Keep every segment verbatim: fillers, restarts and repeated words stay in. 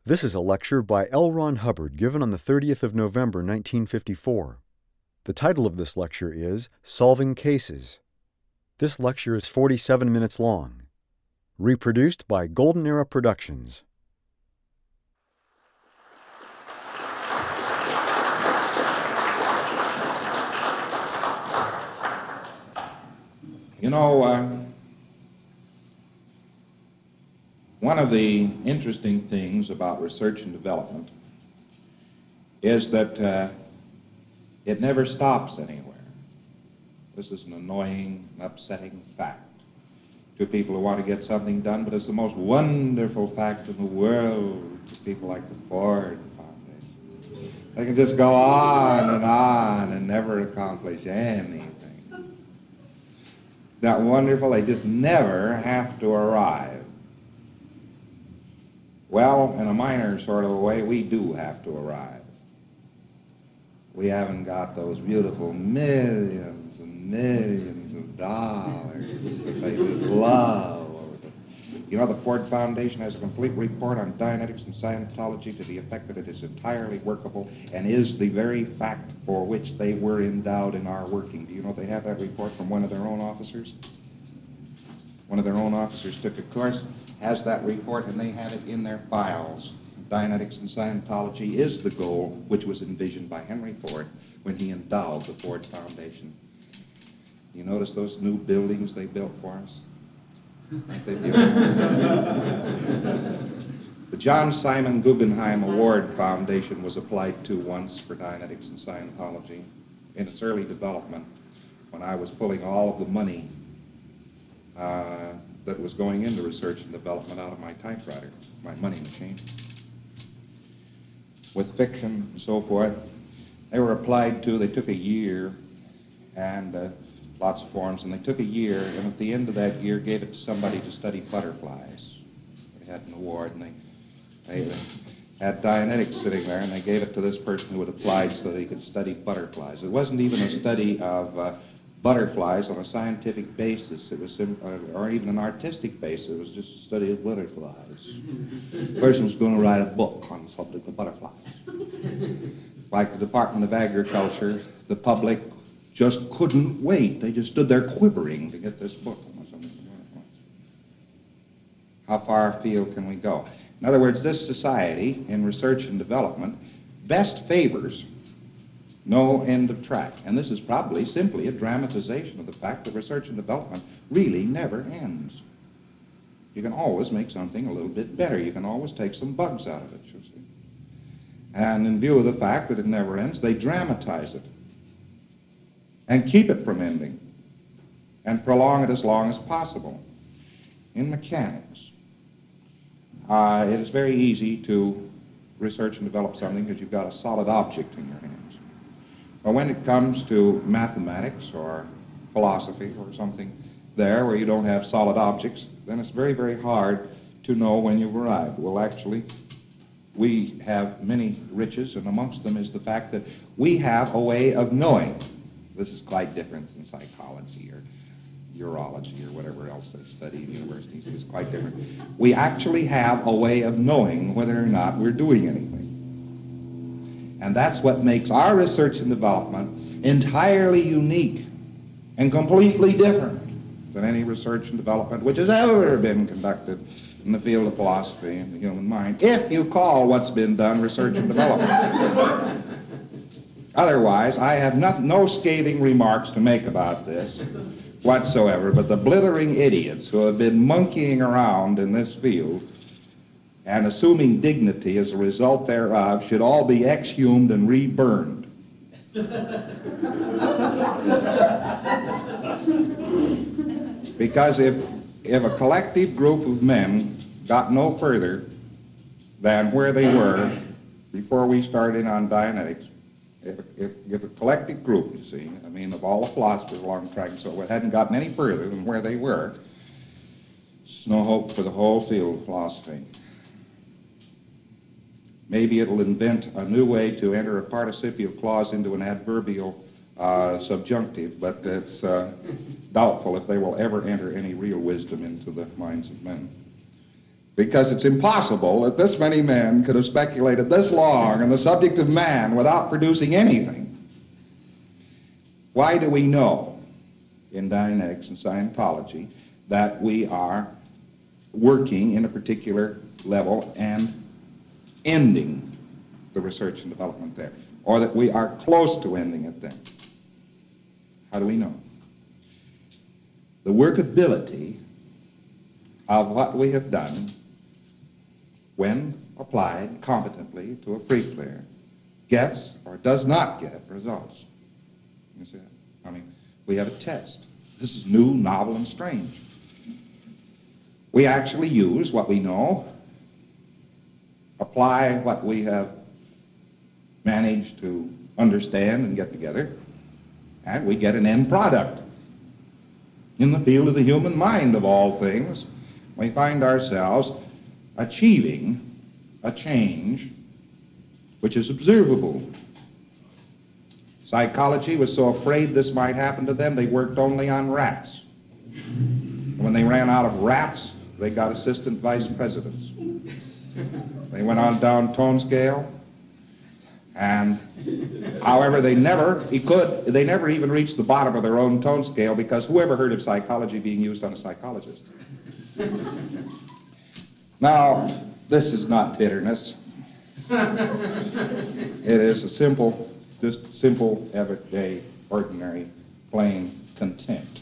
This is a lecture by L. Ron Hubbard given on the thirtieth of November, nineteen fifty-four. The title of this lecture is Solving Cases. This lecture is forty-seven minutes long. Reproduced by Golden Era Productions. You know, uh, one of the interesting things about research and development is that uh, it never stops anywhere. This is an annoying, upsetting fact to people who want to get something done, but it's the most wonderful fact in the world to people like the Ford Foundation. They can just go on and on and never accomplish anything. That wonderful, they just never have to arrive. Well, in a minor sort of a way, we do have to arrive. We haven't got those beautiful millions and millions of dollars that they just love over the... You know, the Ford Foundation has a complete report on Dianetics and Scientology to the effect that it is entirely workable and is the very fact for which they were endowed in our working. Do you know they have that report from one of their own officers? One of their own officers took a course, has that report, and they had it in their files. Dianetics and Scientology is the goal which was envisioned by Henry Ford when he endowed the Ford Foundation. You notice those new buildings they built for us? Aren't they beautiful? The John Simon Guggenheim Award Foundation was applied to once for Dianetics and Scientology in its early development when I was pulling all of the money uh, that was going into research and development out of my typewriter, my money machine. With fiction and so forth, they were applied to, they took a year and uh, lots of forms, and they took a year, and at the end of that year gave it to somebody to study butterflies. They had an award, and they, they had Dianetics sitting there, and they gave it to this person who had applied so that he could study butterflies. It wasn't even a study of uh, butterflies on a scientific basis. It was sim- uh, or even an artistic basis. It was just a study of butterflies. The person was going to write a book on the subject of butterflies. Like the Department of Agriculture, the public just couldn't wait. They just stood there quivering to get this book on the subject of butterflies. How far afield can we go? In other words, this society in research and development best favors no end of track. And this is probably simply a dramatization of the fact that research and development really never ends. You can always make something a little bit better. You can always take some bugs out of it, you see. And in view of the fact that it never ends, they dramatize it and keep it from ending and prolong it as long as possible. In mechanics, uh, it is very easy to research and develop something because you've got a solid object in your hands. But when it comes to mathematics or philosophy or something there where you don't have solid objects, then it's very, very hard to know when you've arrived. Well, actually, we have many riches, and amongst them is the fact that we have a way of knowing. This is quite different than psychology or urology or whatever else they study in universities. It's quite different. We actually have a way of knowing whether or not we're doing anything. And that's what makes our research and development entirely unique and completely different than any research and development which has ever been conducted in the field of philosophy and the human mind, if you call what's been done research and development. Otherwise, I have not, no scathing remarks to make about this whatsoever, but the blithering idiots who have been monkeying around in this field and assuming dignity as a result thereof should all be exhumed and reburned. Because if, if a collective group of men got no further than where they were before we started on Dianetics, if, if, if a collective group, you see, I mean, of all the philosophers along the track and so on, hadn't gotten any further than where they were, there's no hope for the whole field of philosophy. Maybe it'll invent a new way to enter a participial clause into an adverbial uh, subjunctive, but it's uh, doubtful if they will ever enter any real wisdom into the minds of men. because it's impossible that this many men could have speculated this long on the subject of man without producing anything. Why do we know in Dianetics and Scientology that we are working in a particular level and ending the research and development there, or that we are close to ending it then? How do we know? The workability of what we have done, when applied competently to a free clear, gets or does not get results. You see that? I mean, we have a test. This is new, novel, and strange. We actually use what we know, apply what we have managed to understand and get together, and we get an end product. In the field of the human mind, of all things, we find ourselves achieving a change which is observable. Psychology was so afraid this might happen to them, they worked only on rats. And when they ran out of rats, they got assistant vice presidents. They went on down tone scale, and however, they never, he could, they never even reached the bottom of their own tone scale, because whoever heard of psychology being used on a psychologist? Now, this is not bitterness. It is a simple, just simple, everyday, ordinary, plain contempt.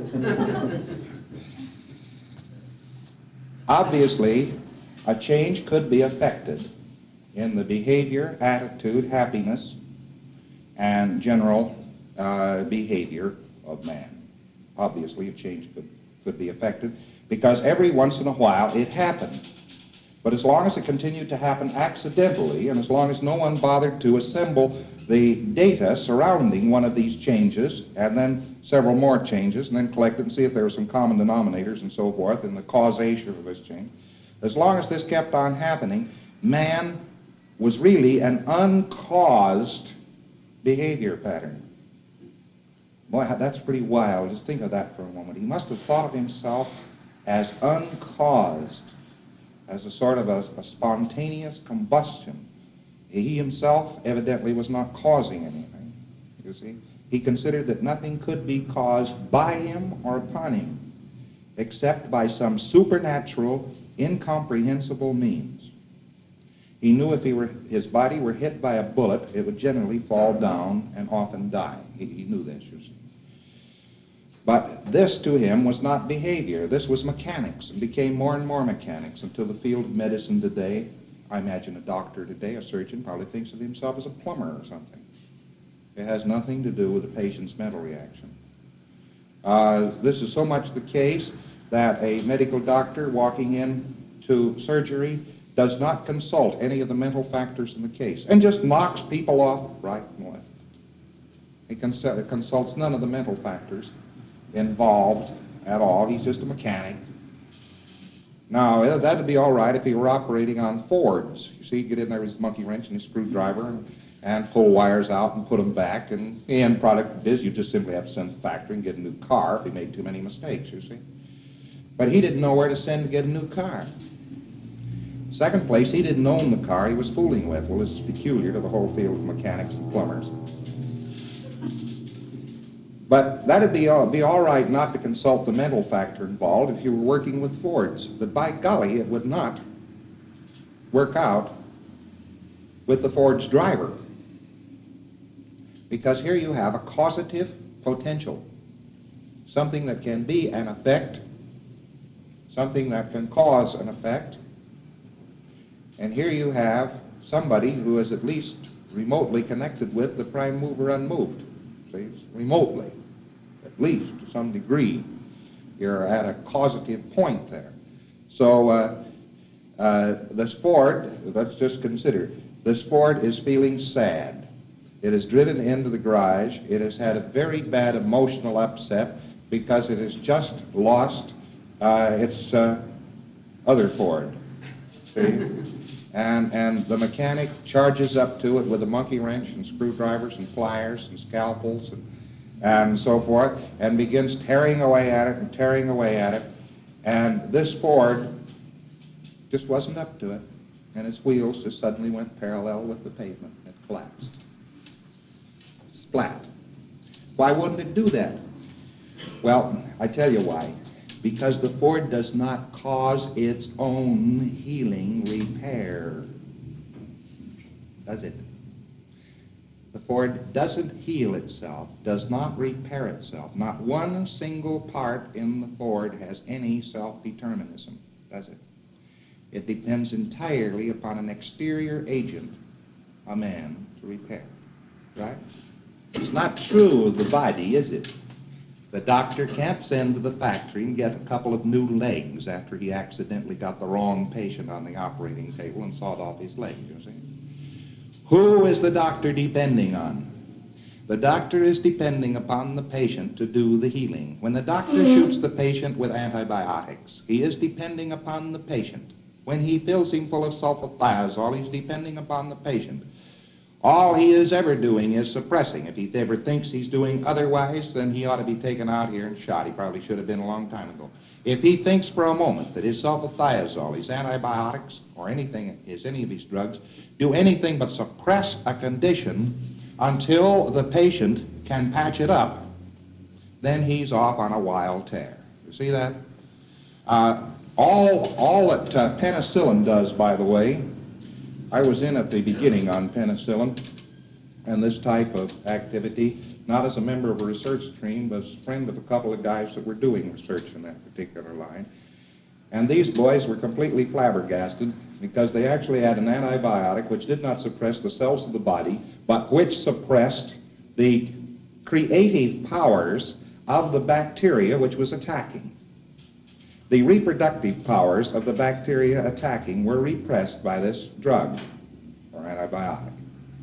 Obviously, a change could be effected in the behavior, attitude, happiness, and general uh, behavior of man. Obviously, a change could, could be effected, because every once in a while it happened. But as long as it continued to happen accidentally, and as long as no one bothered to assemble the data surrounding one of these changes, and then several more changes, and then collect it and see if there were some common denominators and so forth, and the causation of this change, as long as this kept on happening, man was really an uncaused behavior pattern. Boy, that's pretty wild. Just think of that for a moment. He must have thought of himself as uncaused, as a sort of a, a spontaneous combustion. He himself evidently was not causing anything, you see. He considered that nothing could be caused by him or upon him, except by some supernatural, incomprehensible means. He knew if he were, his body were hit by a bullet, it would generally fall down and often die. He, he knew this, you see. But this to him was not behavior. This was mechanics, and became more and more mechanics until the field of medicine today, I imagine a doctor today, a surgeon, probably thinks of himself as a plumber or something. It has nothing to do with the patient's mental reaction. Uh, this is so much the case that a medical doctor walking in to surgery does not consult any of the mental factors in the case, and just knocks people off right and left. He cons- consults none of the mental factors involved at all. He's just a mechanic. Now, that'd be all right if he were operating on Fords. You see, he'd get in there with his monkey wrench and his screwdriver and, and pull wires out and put them back, and the end product is you just simply have to send to the factory and get a new car if he made too many mistakes, you see. But he didn't know where to send to get a new car. Second place, he didn't own the car he was fooling with. Well, this is peculiar to the whole field of mechanics and plumbers. But that'd be all, be all right not to consult the mental factor involved if you were working with Fords. But by golly, it would not work out with the Ford's driver. Because here you have a causative potential, something that can be an effect, something that can cause an effect. And here you have somebody who is at least remotely connected with the prime mover unmoved. See, remotely, at least to some degree. You're at a causative point there. So uh, uh, this Ford, let's just consider, this Ford is feeling sad. It is driven into the garage. It has had a very bad emotional upset because it has just lost uh, its uh, other Ford. See? And, and the mechanic charges up to it with a monkey wrench and screwdrivers and pliers and scalpels and, and so forth, and begins tearing away at it and tearing away at it. And this Ford Just wasn't up to it. And its wheels just suddenly went parallel with the pavement. It collapsed. Splat. Why wouldn't it do that? Well, I tell you why. Because the Ford does not cause its own healing repair. Does it? The Ford doesn't heal itself, does not repair itself. Not one single part in the Ford has any self-determinism, does it? It depends entirely upon an exterior agent, a man, to repair. Right? It's not true of the body, is it? The doctor can't send to the factory and get a couple of new legs after he accidentally got the wrong patient on the operating table and sawed off his leg, you see? Who is the doctor depending on? The doctor is depending upon the patient to do the healing. When the doctor shoots the patient with antibiotics, he is depending upon the patient. When he fills him full of sulfathiazole, he's depending upon the patient. All he is ever doing is suppressing. If he ever thinks he's doing otherwise, then he ought to be taken out here and shot. He probably should have been a long time ago. If he thinks for a moment that his sulfathiazole, his antibiotics, or anything, his any of his drugs, do anything but suppress a condition until the patient can patch it up, then he's off on a wild tear. You see that? Uh, all, all that uh, penicillin does, by the way, I was in at the beginning on penicillin and this type of activity, not as a member of a research team, but as a friend of a couple of guys that were doing research in that particular line. And these boys were completely flabbergasted because they actually had an antibiotic which did not suppress the cells of the body, but which suppressed the creative powers of the bacteria which was attacking. The reproductive powers of the bacteria attacking were repressed by this drug, or antibiotic.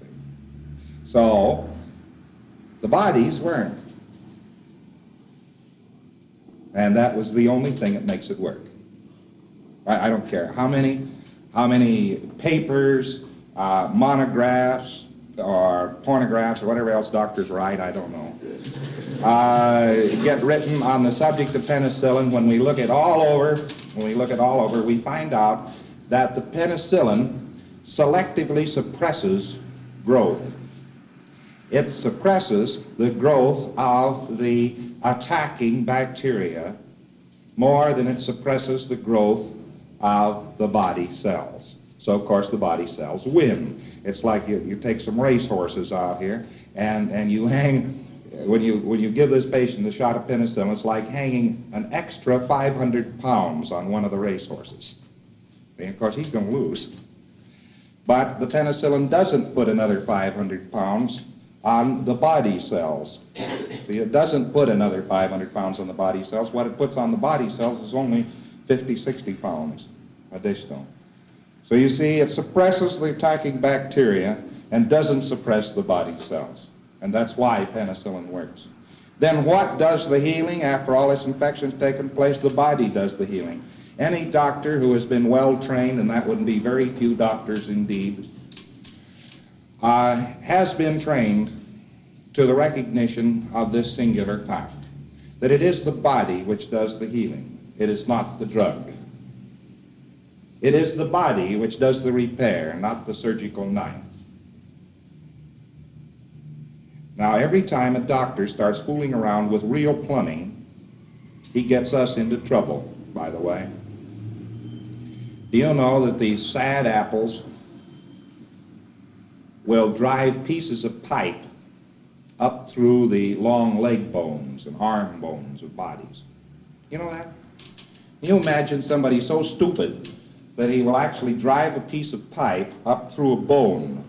So, the bodies weren't. And that was the only thing that makes it work. I, I don't care how many, how many papers, uh, monographs, or pornographs, or whatever else doctors write, I don't know, uh, get written on the subject of penicillin. When we look at all over, when we look at all over, we find out that the penicillin selectively suppresses growth. It suppresses the growth of the attacking bacteria more than it suppresses the growth of the body cells. So, of course, the body cells win. It's like you, you take some race horses out here, and, and you hang, when you, when you give this patient a shot of penicillin, it's like hanging an extra five hundred pounds on one of the race horses. And of course, he's going to lose. But the penicillin doesn't put another five hundred pounds on the body cells. See, it doesn't put another five hundred pounds on the body cells. What it puts on the body cells is only fifty, sixty pounds additional. So you see, it suppresses the attacking bacteria and doesn't suppress the body cells. And that's why penicillin works. Then what does the healing? After all this infection's taken place, the body does the healing. Any doctor who has been well trained, and that wouldn't be very few doctors indeed, uh, has been trained to the recognition of this singular fact, that it is the body which does the healing. It is not the drug. It is the body which does the repair, not the surgical knife. Now, every time a doctor starts fooling around with real plumbing, he gets us into trouble, by the way. Do you know that these sad apples will drive pieces of pipe up through the long leg bones and arm bones of bodies? You know that? Can you imagine somebody so stupid that he will actually drive a piece of pipe up through a bone?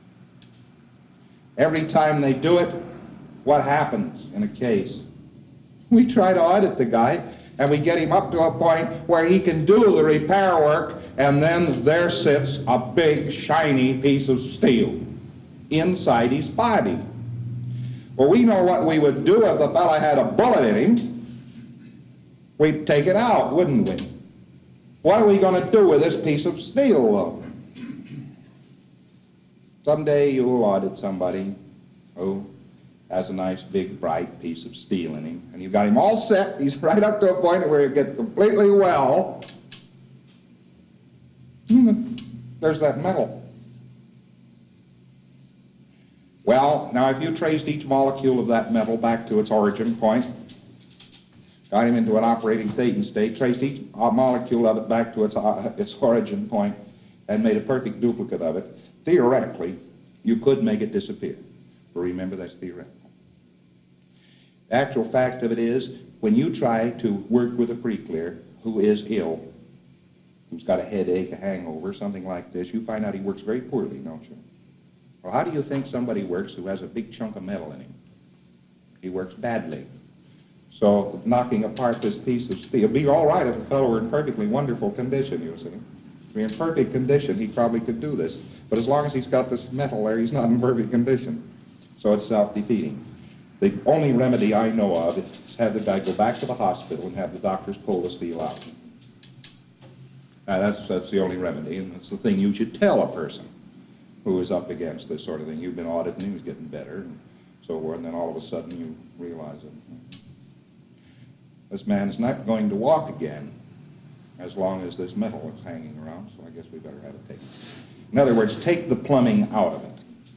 Every time they do it, what happens in a case? We try to audit the guy, and we get him up to a point where he can do the repair work, and then there sits a big, shiny piece of steel inside his body. Well, we know what we would do if the fella had a bullet in him. We'd take it out, wouldn't we? What are we going to do with this piece of steel, though? Someday you'll audit somebody who has a nice, big, bright piece of steel in him, and you've got him all set. He's right up to a point where he'll get completely well. Hmm, there's that metal. Well, now if you traced each molecule of that metal back to its origin point, got him into an operating Thetan state, traced each uh, molecule of it back to its, uh, its origin point, and made a perfect duplicate of it, theoretically, you could make it disappear. But remember, that's theoretical. The actual fact of it is, when you try to work with a pre-clear who is ill, who's got a headache, a hangover, something like this, you find out he works very poorly, don't you? Well, how do you think somebody works who has a big chunk of metal in him? He works badly. So knocking apart this piece of steel, it'd be all right if the fellow were in perfectly wonderful condition, you see. If he were in perfect condition, he probably could do this. But as long as he's got this metal there, he's not in perfect condition. So it's self-defeating. The only remedy I know of is have the guy go back to the hospital and have the doctors pull the steel out. Now, that's, that's the only remedy, and that's the thing you should tell a person who is up against this sort of thing. You've been auditing, he was getting better, and so forth, and then all of a sudden you realize it. This man is not going to walk again as long as this metal is hanging around, so I guess we better have it taken. In other words, take the plumbing out of it.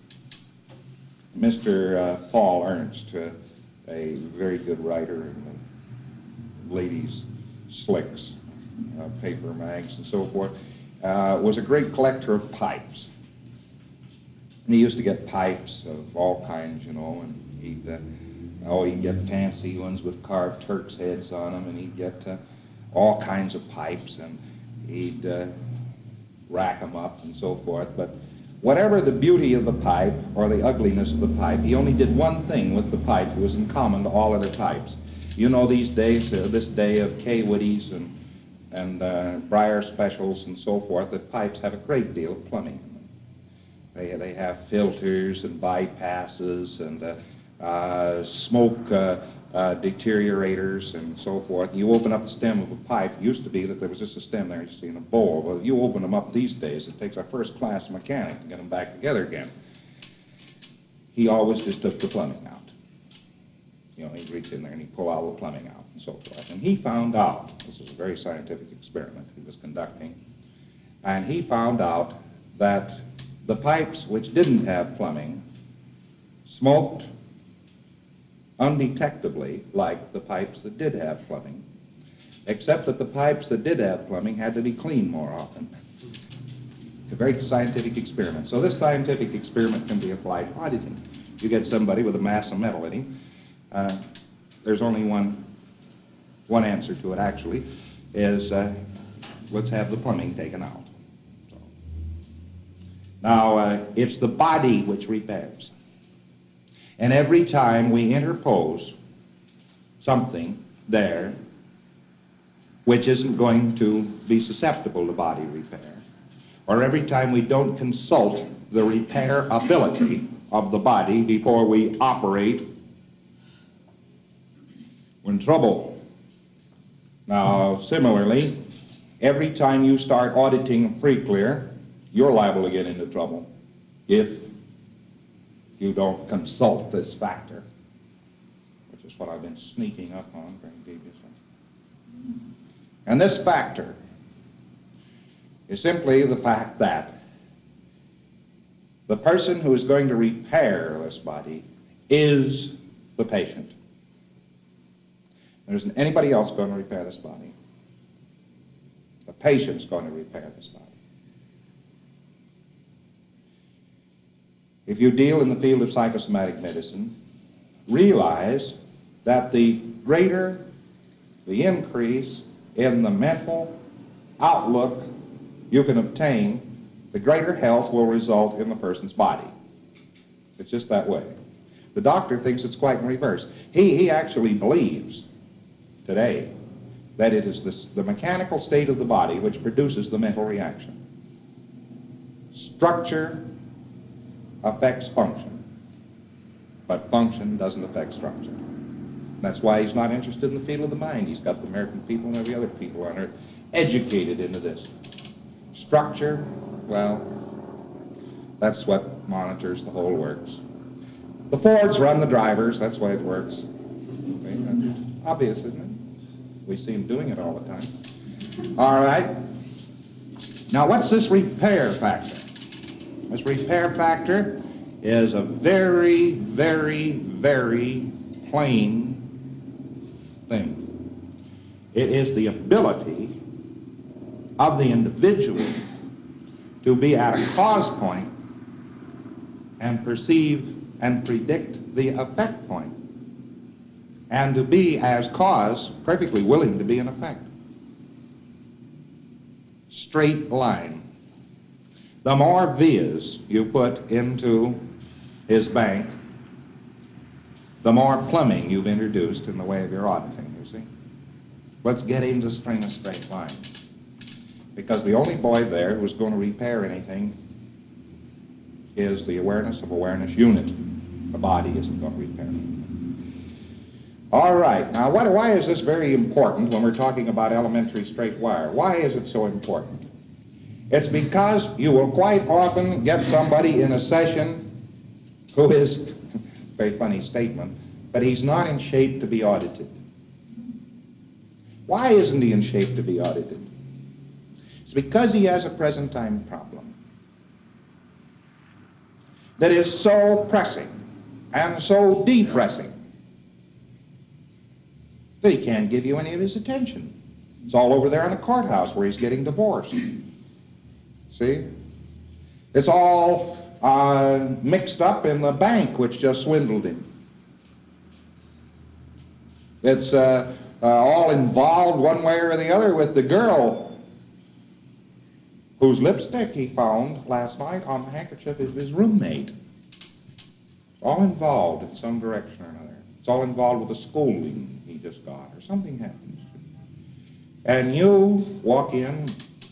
Mister Uh, Paul Ernst, uh, a very good writer in the ladies' slicks, uh, paper mags and so forth, uh, was a great collector of pipes. And he used to get pipes of all kinds, you know, and he'd, uh, oh, he'd get fancy ones with carved Turks' heads on them, and he'd get uh, all kinds of pipes, and he'd uh, rack them up and so forth. But whatever the beauty of the pipe or the ugliness of the pipe, he only did one thing with the pipe that was in common to all other pipes. You know, these days, uh, this day of K-Witties and, and uh, Briar Specials and so forth, that pipes have a great deal of plumbing in them. They, they have filters and bypasses and uh, uh, smoke uh, uh, deteriorators and so forth. You open up the stem of a pipe. It used to be that there was just a stem there, you see, in a bowl. Well, you open them up these days, it takes a first-class mechanic to get them back together again. He always just took the plumbing out. You know, he'd reach in there and he'd pull all the plumbing out and so forth. And he found out, this was a very scientific experiment he was conducting, and he found out that the pipes which didn't have plumbing smoked undetectably like the pipes that did have plumbing, except that the pipes that did have plumbing had to be cleaned more often. It's a very scientific experiment. So this scientific experiment can be applied to auditing. You get somebody with a mass of metal in him. Uh, there's only one, one answer to it, actually, is uh, let's have the plumbing taken out. So, now, uh, it's the body which repairs. And every time we interpose something there which isn't going to be susceptible to body repair, or every time we don't consult the repair ability of the body before we operate, we're in trouble. Now, similarly, every time you start auditing a pre-clear, you're liable to get into trouble if you don't consult this factor, which is what I've been sneaking up on very deviously. And this factor is simply the fact that the person who is going to repair this body is the patient. There isn't anybody else going to repair this body. The patient's going to repair this body. If you deal in the field of psychosomatic medicine, realize that the greater the increase in the mental outlook you can obtain, the greater health will result in the person's body. It's just that way. The doctor thinks it's quite in reverse. He, he actually believes today that it is this, the mechanical state of the body which produces the mental reaction. Structure affects function, but function doesn't affect structure. That's why he's not interested in the field of the mind. He's got the American people and every other people on earth educated into this. Structure, well, that's what monitors the whole works. The Fords run the drivers, that's why it works. Okay, that's obvious, isn't it? We see them doing it all the time. All right. Now, what's this repair factor? This repair factor is a very, very, very plain thing. It is the ability of the individual to be at a cause point and perceive and predict the effect point, and to be, as cause, perfectly willing to be an effect. Straight line. The more vias you put into his bank, the more plumbing you've introduced in the way of your auditing, you see. Let's get him to string a straight line. Because the only boy there who's going to repair anything is the awareness of awareness unit. The body isn't going to repair it. All right, now what, why is this very important when we're talking about elementary straight wire? Why is it so important? It's because you will quite often get somebody in a session who is, very funny statement, but he's not in shape to be audited. Why isn't he in shape to be audited? It's because he has a present time problem that is so pressing and so depressing that he can't give you any of his attention. It's all over there in the courthouse where he's getting divorced. See? It's all uh, mixed up in the bank which just swindled him. It's uh, uh, all involved one way or the other with the girl whose lipstick he found last night on the handkerchief of his roommate. It's all involved in some direction or another. It's all involved with a scolding he just got, or something happens. And you walk in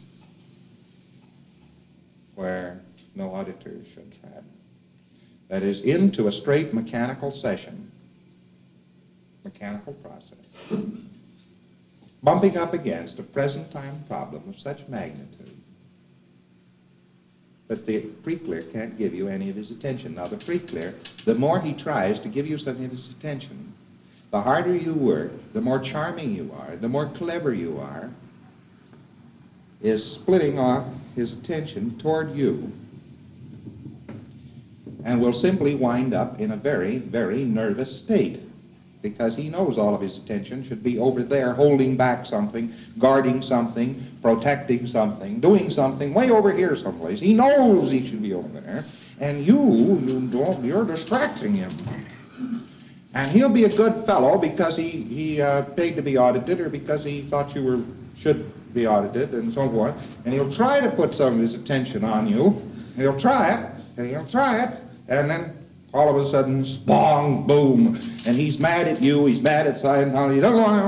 where no auditor should tread. That is, into a straight mechanical session, mechanical process, bumping up against a present time problem of such magnitude that the pre-clear can't give you any of his attention. Now, the pre-clear, the more he tries to give you some of his attention, the harder you work, the more charming you are, the more clever you are, is splitting off his attention toward you, and will simply wind up in a very, very nervous state, because he knows all of his attention should be over there holding back something, guarding something, protecting something, doing something way over here someplace. He knows he should be over there, and you, you don't, you're distracting him. And he'll be a good fellow because he, he uh, paid to be audited, or because he thought you were should be audited, and so forth. And he'll try to put some of his attention on you. He'll try it, and he'll try it, and then all of a sudden, spong, boom, and he's mad at you, he's mad at Scientology.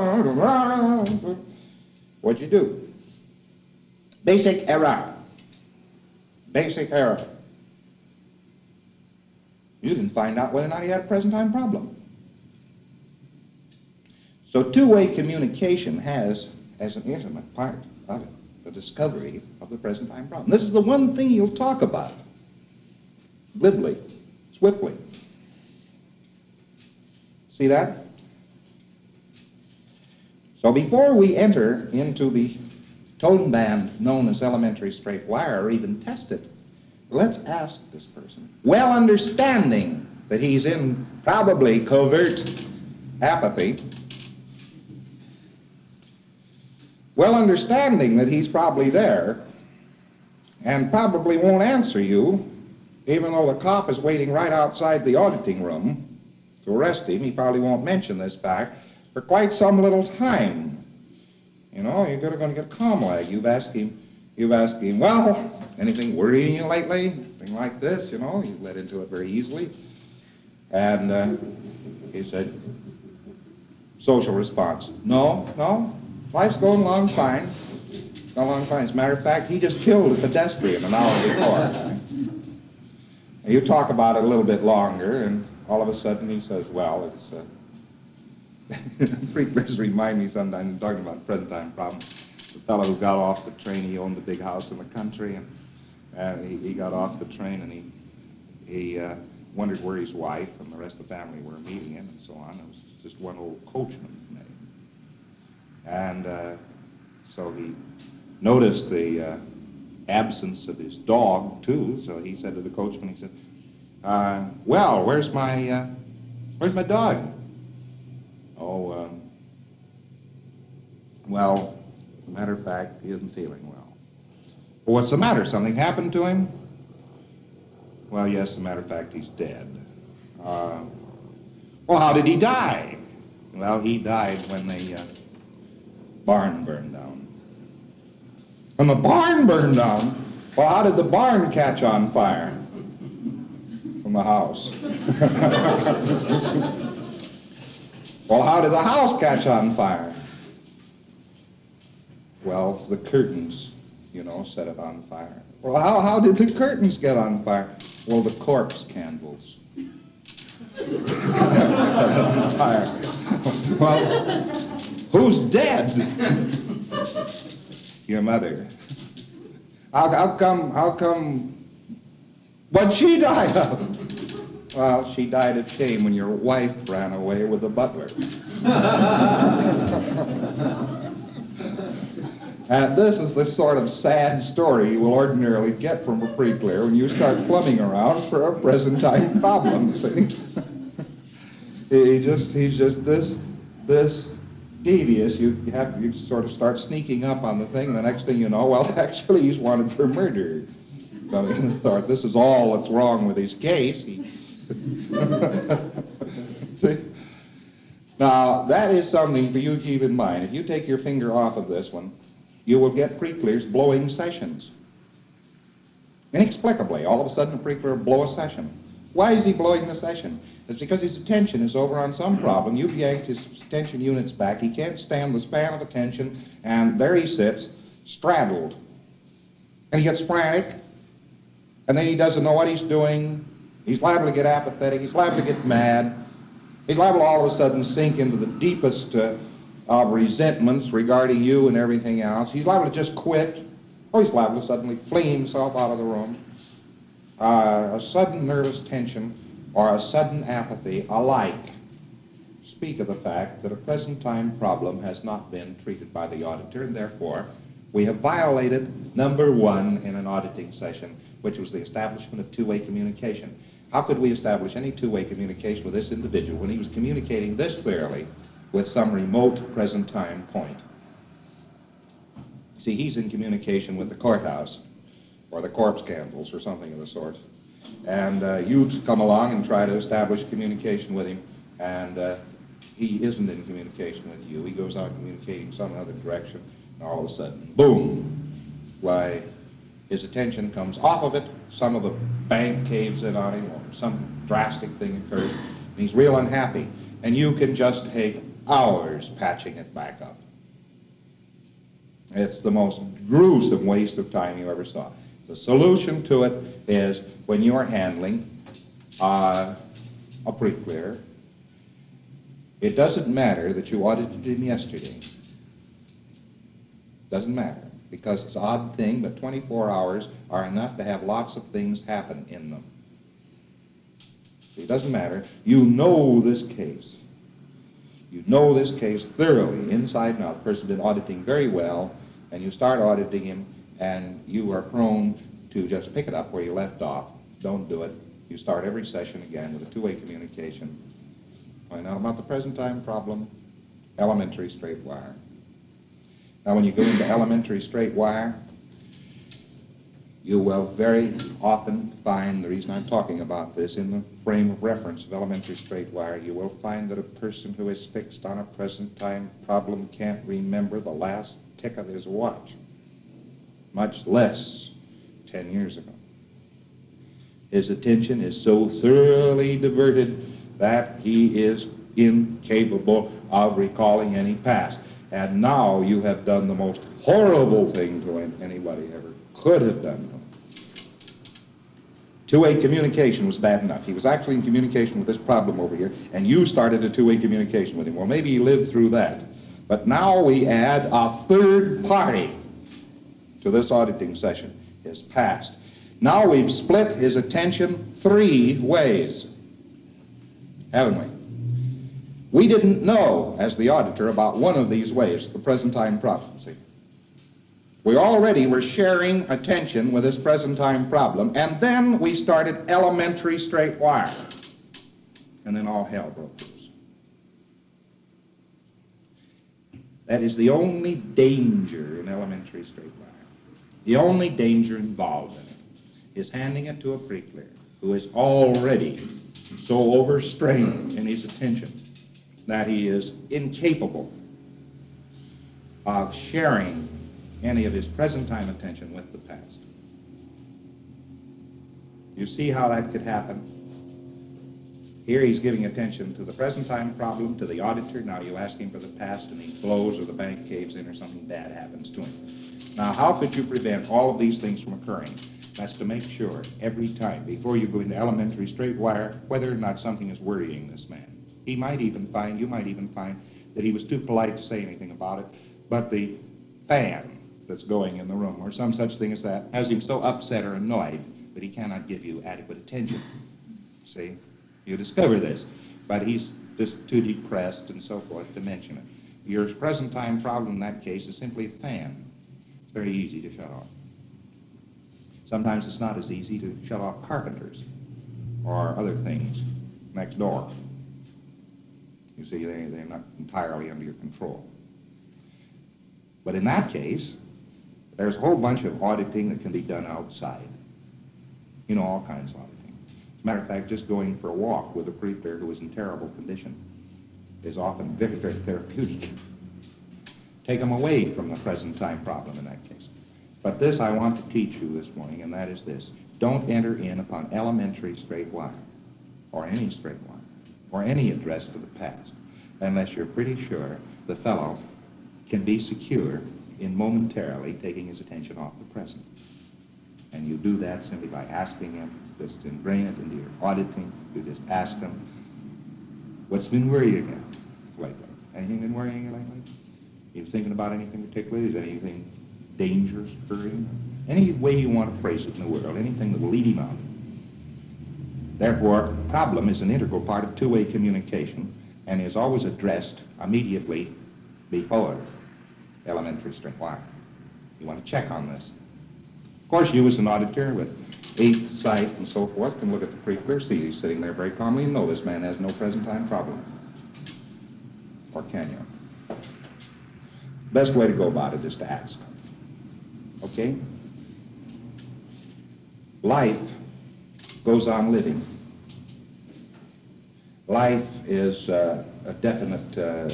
What'd you do? Basic error. Basic error. You didn't find out whether or not he had a present time problem. So two-way communication has, as an intimate part of it, the discovery of the present time problem. This is the one thing you'll talk about, glibly, swiftly. See that? So before we enter into the tone band known as elementary straight wire, or even test it, let's ask this person, well understanding that he's in probably covert apathy, well understanding that he's probably there and probably won't answer you, even though the cop is waiting right outside the auditing room to arrest him. He probably won't mention this fact for quite some little time. You know, you're going to get calm lag. You've asked him, you've asked him, well, anything worrying you lately? Anything like this, you know? You've led into it very easily. And uh, he said, social response, no, no, life's going along fine. It's going along fine. As a matter of fact, he just killed a pedestrian an hour before. You talk about it a little bit longer, and all of a sudden he says, well, it's, uh, frequently remind me sometimes, talking about the present time problem, the fellow who got off the train, he owned a big house in the country, and uh, he, he got off the train, and he, he uh, wondered where his wife and the rest of the family were meeting him, and so on. It was just one old coachman met him. And uh, so he noticed the uh, absence of his dog, too. So he said to the coachman, he said, uh, well, where's my, uh, where's my dog? Oh, um, well, as a matter of fact, he isn't feeling well. Well, what's the matter? Something happened to him? Well, yes, as a matter of fact, he's dead. Uh, well, how did he die? Well, he died when the uh, barn burned down. When the barn burned down? Well, how did the barn catch on fire? From the house. Well, how did the house catch on fire? Well, the curtains, you know, set it on fire. Well, how, how did the curtains get on fire? Well, the corpse candles set it on fire. Well, who's dead? Your mother. How, how come, how come, what she died of? Well, she died of shame when your wife ran away with the butler. And this is the sort of sad story you will ordinarily get from a pre-clear when you start plumbing around for a present-time problem, see? he just, he's just this, this devious. You, you have to you sort of start sneaking up on the thing, and the next thing you know, well, actually, he's wanted for murder. So you thought, this is all that's wrong with his case. He, see? Now, that is something for you to keep in mind. If you take your finger off of this one, you will get pre-clears blowing sessions. Inexplicably, all of a sudden, a pre-clear will blow a session. Why is he blowing the session? It's because his attention is over on some problem. You've yanked his attention units back. He can't stand the span of attention, and there he sits, straddled. And he gets frantic, and then he doesn't know what he's doing. He's liable to get apathetic. He's liable to get mad. He's liable to all of a sudden sink into the deepest uh, of resentments regarding you and everything else. He's liable to just quit, or he's liable to suddenly fling himself out of the room. Uh, a sudden nervous tension or a sudden apathy alike speak of the fact that a present-time problem has not been treated by the auditor, and therefore we have violated number one in an auditing session, which was the establishment of two-way communication. How could we establish any two-way communication with this individual when he was communicating this clearly with some remote present-time point? See, he's in communication with the courthouse or the corpse candles or something of the sort. And uh, you come along and try to establish communication with him, and uh, he isn't in communication with you. He goes out communicating some other direction, and all of a sudden, boom! Why, his attention comes off of it, some of the bank caves in on him, or some drastic thing occurs, and he's real unhappy. And you can just take hours patching it back up. It's the most gruesome waste of time you ever saw. The solution to it is when you are handling uh, a pre-clear, it doesn't matter that you audited him yesterday. Doesn't matter, because it's an odd thing, but twenty-four hours are enough to have lots of things happen in them. It doesn't matter. You know this case. You know this case thoroughly, inside and out. The person's been auditing very well, and you start auditing him, and you are prone to just pick it up where you left off. Don't do it. You start every session again with a two-way communication. Find out about the present time problem, elementary straight wire. Now, when you go into elementary straight wire, you will very often find, the reason I'm talking about this, in the frame of reference of elementary straight wire, you will find that a person who is fixed on a present time problem can't remember the last tick of his watch, much less ten years ago. His attention is so thoroughly diverted that he is incapable of recalling any past. And now you have done the most horrible thing to him anybody ever could have done to him. Two-way communication was bad enough. He was actually in communication with this problem over here, and you started a two-way communication with him. Well, maybe he lived through that. But now we add a third party to this auditing session, his past. Now we've split his attention three ways, haven't we? We didn't know, as the auditor, about one of these ways, the present time problem, see? We already were sharing attention with this present time problem, and then we started elementary straight wire. And then all hell broke loose. That is the only danger in elementary straight wire. The only danger involved in it is handing it to a pre-clear who is already so overstrained in his attention that he is incapable of sharing any of his present time attention with the past. You see how that could happen? Here he's giving attention to the present time problem, to the auditor. Now you ask him for the past and he blows or the bank caves in or something bad happens to him. Now how could you prevent all of these things from occurring? That's to make sure every time, before you go into elementary straight wire, whether or not something is worrying this man. He might even find, you might even find, that he was too polite to say anything about it, but the fan that's going in the room, or some such thing as that, has him so upset or annoyed that he cannot give you adequate attention. See? You discover this, but he's just too depressed and so forth to mention it. Your present time problem in that case is simply a fan. It's very easy to shut off. Sometimes it's not as easy to shut off carpenters or other things next door. You see, they, they're not entirely under your control. But in that case, there's a whole bunch of auditing that can be done outside. You know, all kinds of auditing. As a matter of fact, just going for a walk with a pre-clear who is in terrible condition is often very, very therapeutic. Take them away from the present time problem in that case. But this I want to teach you this morning, and that is this. Don't enter in upon elementary straight wire, or any straight wire, or any address to the past, unless you're pretty sure the fellow can be secure in momentarily taking his attention off the present. And you do that simply by asking him, just ingrain it into your auditing. You just ask him, what's been worrying you lately? Anything been worrying you lately? You thinking about anything particularly? Is anything dangerous occurring? Any way you want to phrase it in the world, anything that will lead him out. Therefore, problem is an integral part of two-way communication and is always addressed immediately before elementary straight wire. You want to check on this. Of course, you as an auditor with eighth sight and so forth can look at the pre-clear, see he's sitting there very calmly and know this man has no present time problem. Or can you? Best way to go about it is to ask. Okay? Life goes on living. Life is uh, a definite uh,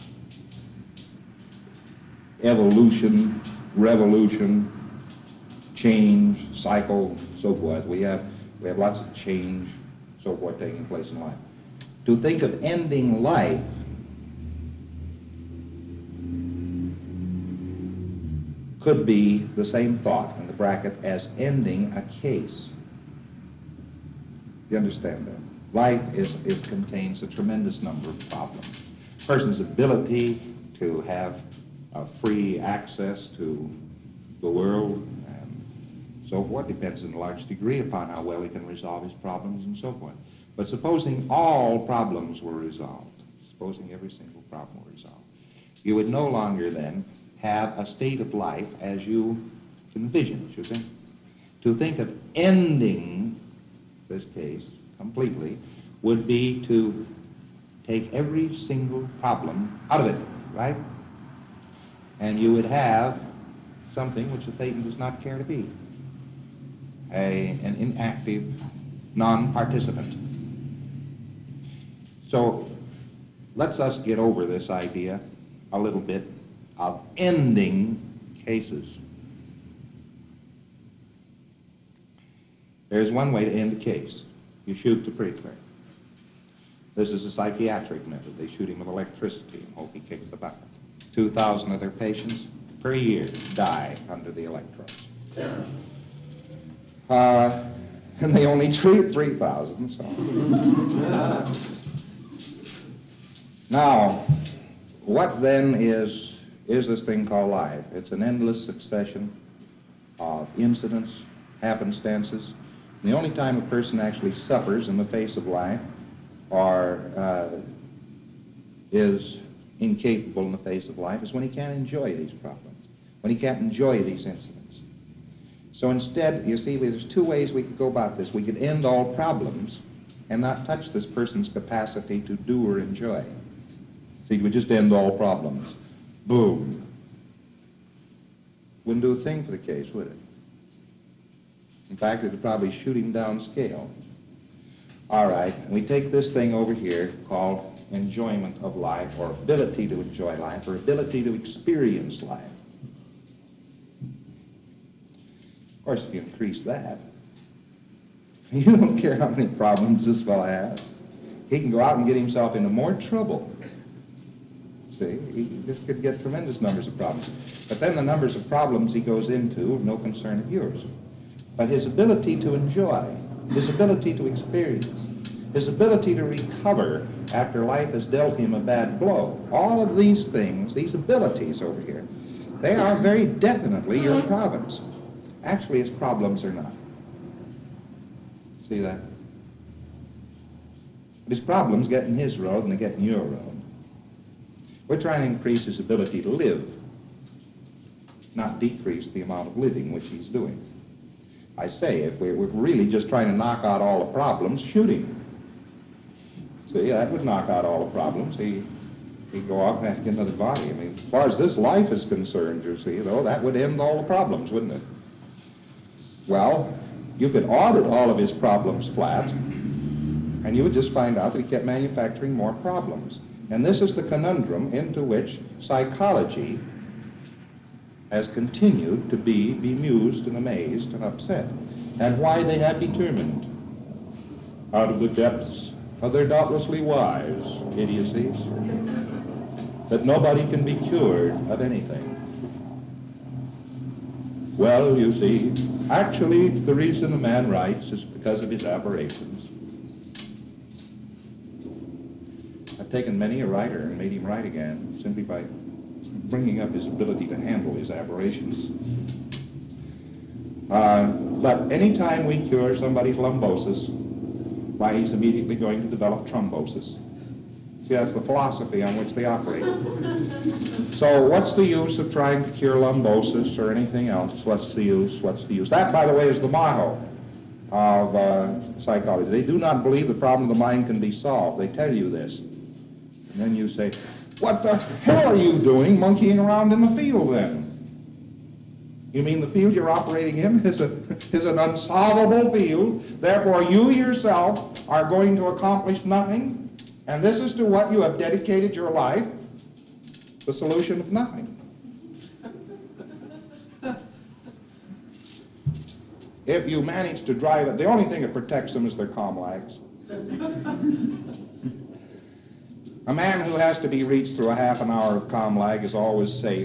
evolution, revolution, change, cycle, so forth. We have, we have lots of change, so forth, taking place in life. To think of ending life could be the same thought in the bracket as ending a case. You understand that? Life is, is contains a tremendous number of problems. A person's ability to have a free access to the world and so forth depends in a large degree upon how well he can resolve his problems and so forth. But supposing all problems were resolved, supposing every single problem were resolved, you would no longer then have a state of life as you envision, should you? To think of ending this case completely would be to take every single problem out of it, right? And you would have something which the Thetan does not care to be, a, an inactive non-participant. So let's us get over this idea a little bit of ending cases. There's one way to end a case. You shoot the pre-clear. This is a psychiatric method. They shoot him with electricity and hope he kicks the bucket. two thousand of their patients per year die under the electrodes. Uh, and they only treat three thousand, so. Now, what then is, is this thing called life? It's an endless succession of incidents, happenstances. And the only time a person actually suffers in the face of life or uh, is incapable in the face of life is when he can't enjoy these problems. when he can't enjoy these incidents. So instead, you see, there's two ways we could go about this. We could end all problems and not touch this person's capacity to do or enjoy. See, we just end all problems. Boom. Wouldn't do a thing for the case, would it? In fact, it would probably shoot him down scale. All right, we take this thing over here called enjoyment of life, or ability to enjoy life, or ability to experience life. Of course, if you increase that, you don't care how many problems this fellow has. He can go out and get himself into more trouble. See, he just could get tremendous numbers of problems. But then the numbers of problems he goes into are no concern of yours. But his ability to enjoy, his ability to experience, his ability to recover after life has dealt him a bad blow, all of these things, these abilities over here, they are very definitely your province. Actually, his problems are not. See that? But his problems get in his road and they get in your road. We're trying to increase his ability to live, not decrease the amount of living which he's doing. I say, if we're, we're really just trying to knock out all the problems, shoot him. See, that would knock out all the problems. He, he'd go off and have to get another body. I mean, as far as this life is concerned, you see, though, that would end all the problems, wouldn't it? Well, you could audit all of his problems flat, and you would just find out that he kept manufacturing more problems. And this is the conundrum into which psychology has continued to be bemused and amazed and upset, and why they have determined, out of the depths of their doubtlessly wise idiocies, that nobody can be cured of anything. Well, you see, actually, the reason a man writes is because of his aberrations. I've taken many a writer and made him write again, simply by bringing up his ability to handle his aberrations. Uh, but any time we cure somebody's lumbosis, why, he's immediately going to develop thrombosis. See, that's the philosophy on which they operate. So what's the use of trying to cure lumbosis or anything else? What's the use? What's the use? That, by the way, is the motto of uh, psychology. They do not believe the problem of the mind can be solved. They tell you this. And then you say, what the hell are you doing monkeying around in the field then? You mean the field you're operating in is, a, is an unsolvable field, therefore you yourself are going to accomplish nothing? And this is to what you have dedicated your life, the solution of nothing. If you manage to drive it, the only thing that protects them is their comlags. A man who has to be reached through a half an hour of comlag is always safe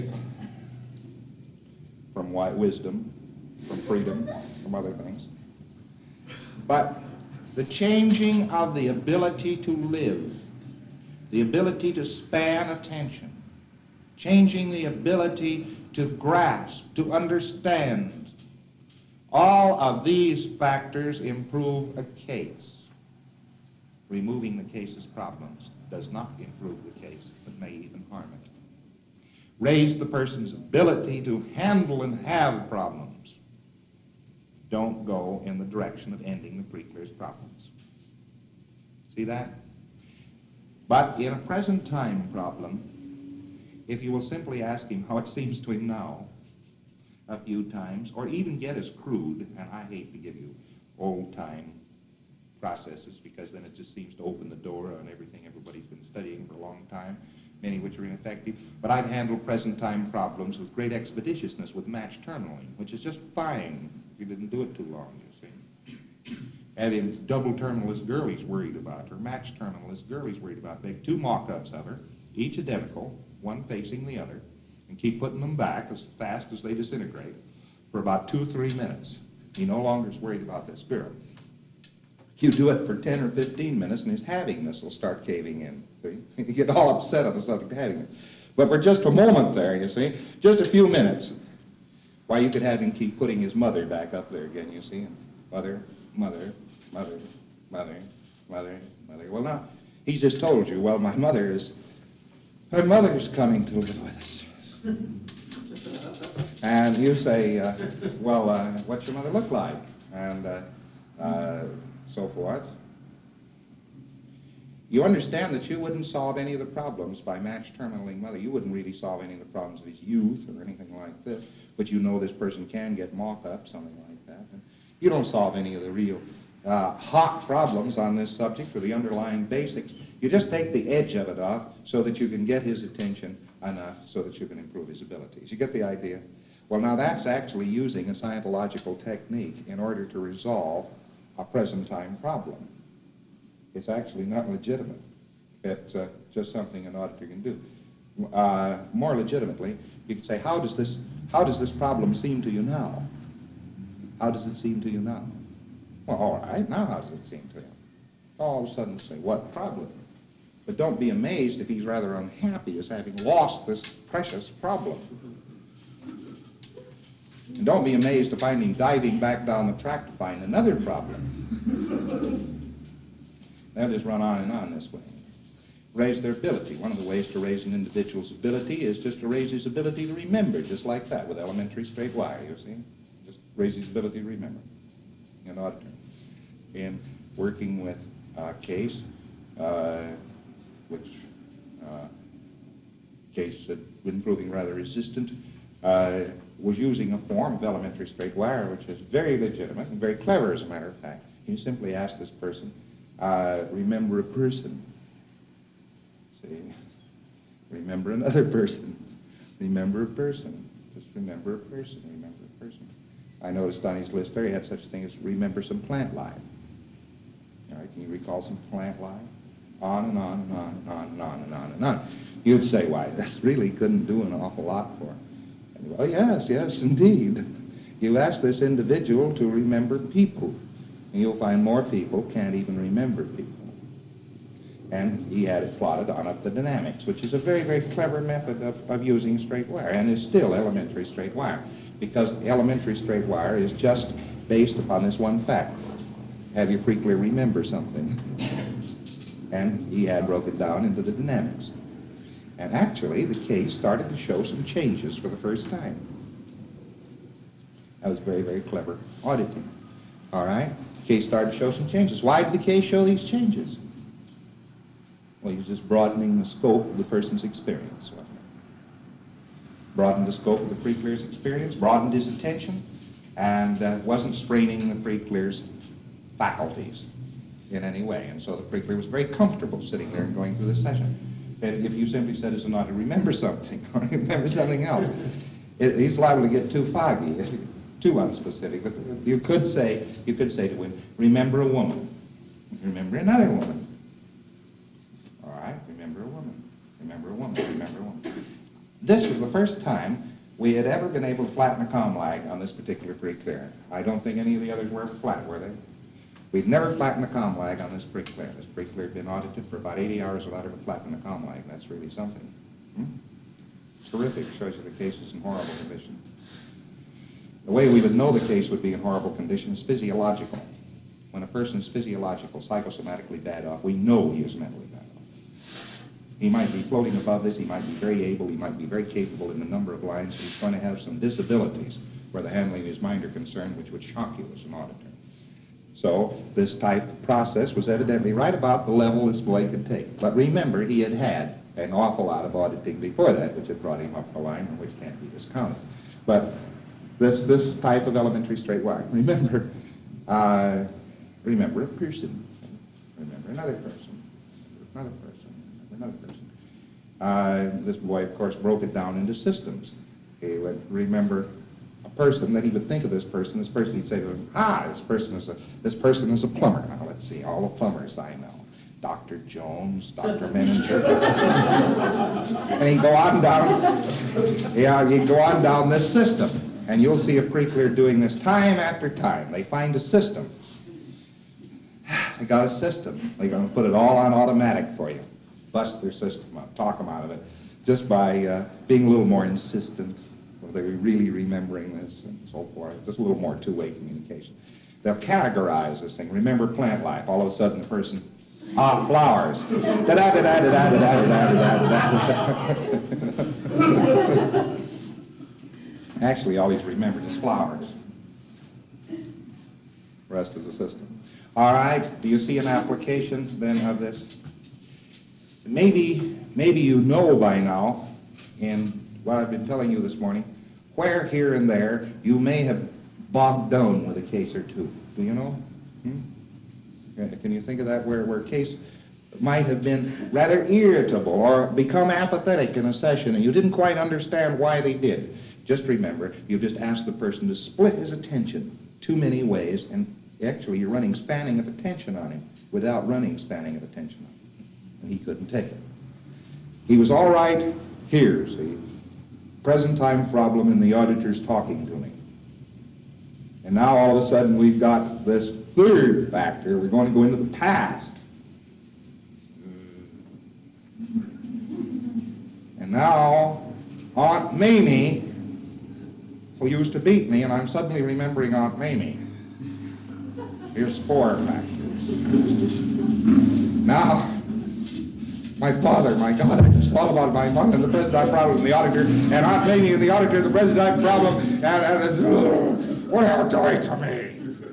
from wisdom, from freedom, from other things. But the changing of the ability to live, the ability to span attention, changing the ability to grasp, to understand, all of these factors improve a case. Removing the case's problems does not improve the case, but may even harm it. Raise the person's ability to handle and have problems. Don't go in the direction of ending the preclear's problems. See that? But in a present time problem, if you will simply ask him how it seems to him now a few times, or even get as crude, and I hate to give you old-time processes because then it just seems to open the door on everything everybody's been studying for a long time, many which are ineffective. But I've handled present-time problems with great expeditiousness with match terminaling, which is just fine if you didn't do it too long, you see. And in double terminal, this girl he's worried about, or match terminal, this girl he's worried about. Make two mock-ups of her, each identical, one facing the other, and keep putting them back as fast as they disintegrate for about two, three minutes. He no longer is worried about this girl. You do it for ten or fifteen minutes, and his havingness will start caving in. See? You get all upset on the subject of having it. But for just a moment there, you see, just a few minutes, why, you could have him keep putting his mother back up there again, you see. Mother, mother, mother, mother, mother, mother. Well, now, he's just told you, well, my mother is, her mother's coming to live with us. And you say, uh, well, uh, what's your mother look like? And uh, uh, so forth. You understand that you wouldn't solve any of the problems by match terminaling mother. You wouldn't really solve any of the problems of his youth or anything like this. But you know this person can get mock-up, something like that. And you don't solve any of the real uh, hot problems on this subject or the underlying basics. You just take the edge of it off so that you can get his attention enough so that you can improve his abilities. You get the idea? Well, now that's actually using a scientological technique in order to resolve a present-time problem. It's actually not legitimate. It's uh, just something an auditor can do. Uh, more legitimately, you can say, how does this, how does this problem seem to you now? How does it seem to you now? Well, all right, now how does it seem to you? All of a sudden say, what problem? But don't be amazed if he's rather unhappy as having lost this precious problem. And don't be amazed to find him diving back down the track to find another problem. They'll just run on and on this way. Raise their ability. One of the ways to raise an individual's ability is just to raise his ability to remember, just like that, with elementary straight wire, you see? Just raise his ability to remember. An auditor. In working with a case, uh, which uh, case had been proving rather resistant, uh, was using a form of elementary straight wire, which is very legitimate and very clever, as a matter of fact. You simply ask this person, Uh, remember a person. See, remember another person. Remember a person. Just remember a person. Remember a person. I noticed on his list there he had such a thing as remember some plant life. All right, can you recall some plant life? On and on and on and on and on and on and on. You'd say, why, this really couldn't do an awful lot for him. And, well, yes, yes, indeed. You ask this individual to remember people. And you'll find more people can't even remember people. And he had it plotted on up the dynamics, which is a very, very clever method of, of using straight wire, and is still elementary straight wire, because elementary straight wire is just based upon this one fact. Have you frequently remember something? And he had broke it down into the dynamics. And actually, the case started to show some changes for the first time. That was very, very clever auditing. All right? The case started to show some changes. Why did the case show these changes? Well, he was just broadening the scope of the person's experience, wasn't it? Broadened the scope of the pre-clear's experience, broadened his attention, and uh, wasn't straining the pre-clear's faculties in any way. And so the pre-clear was very comfortable sitting there and going through the session. And if you simply said as an auditor, remember something, or remember something else, it, he's liable to get too foggy. Too unspecific, but you could say, you could say to him, remember a woman. Remember another woman. All right, remember a woman. Remember a woman. Remember a woman. This was the first time we had ever been able to flatten a comm lag on this particular pre-clear. I don't think any of the others were flat, were they? We'd never flattened a comm lag on this pre-clear. This pre-clear had been audited for about eighty hours without ever flattening a comm lag. That's really something. Hmm? Terrific. Shows you the case is in horrible condition. The way we would know the case would be in horrible condition is physiological. When a person is physiological, psychosomatically bad off, we know he is mentally bad off. He might be floating above this, he might be very able, he might be very capable in a number of lines, but he's going to have some disabilities where the handling of his mind are concerned, which would shock you as an auditor. So this type of process was evidently right about the level this boy could take. But remember, he had had an awful lot of auditing before that, which had brought him up the line, and which can't be discounted. But This, this type of elementary straight wire. Remember, uh, remember a person. Remember another person. Remember another person. Remember another person. Uh, this boy, of course, broke it down into systems. He would remember a person, then he would think of this person. This person, he'd say to him, ah, this person is a, this person is a plumber. Now, let's see, all the plumbers I know. Doctor Jones, Doctor Menninger. And he'd go on down, yeah, he'd go on down this system. And you'll see a pre-clear doing this time after time. They find a system. They got a system. They're going to put it all on automatic for you. Bust their system up, talk them out of it, just by uh, being a little more insistent. They're really remembering this and so forth. Just a little more two-way communication. They'll categorize this thing. Remember plant life. All of a sudden the person, ah, flowers. Da-da-da-da-da-da-da-da-da-da-da-da. Actually, he always remembered his flowers. Rest is a system. All right, do you see an application then of this? Maybe, maybe you know by now, in what I've been telling you this morning, where here and there you may have bogged down with a case or two. Do you know? Hmm? Can you think of that, where, where a case might have been rather irritable or become apathetic in a session and you didn't quite understand why they did? Just remember, you've just asked the person to split his attention too many ways, and actually you're running spanning of attention on him without running spanning of attention on him. And he couldn't take it. He was all right here, see. Present time problem and the auditor's talking to me. And now all of a sudden we've got this third factor. We're going to go into the past. And now Aunt Mamie, who used to beat me, and I'm suddenly remembering Aunt Mamie. Here's four factors. Now, my father, my God, I just thought about my father and the present problem and the auditor, and Aunt Mamie and the auditor, the present problem, and, and it's, uh, what are you doing to me?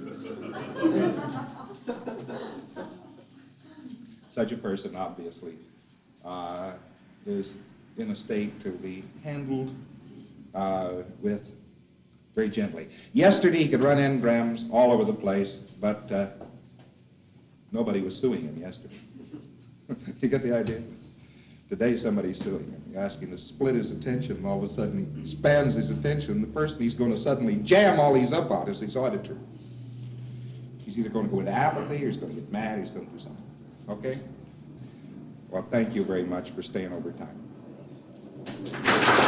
Such a person, obviously, uh, is in a state to be handled uh, with very gently. Yesterday, he could run engrams all over the place, but uh, nobody was suing him yesterday. You get the idea? Today, somebody's suing him. You ask him to split his attention, and all of a sudden he spans his attention. The person he's going to suddenly jam all he's up on is his auditor. He's either going to go into apathy, or he's going to get mad, or he's going to do something. Okay? Well, thank you very much for staying over time.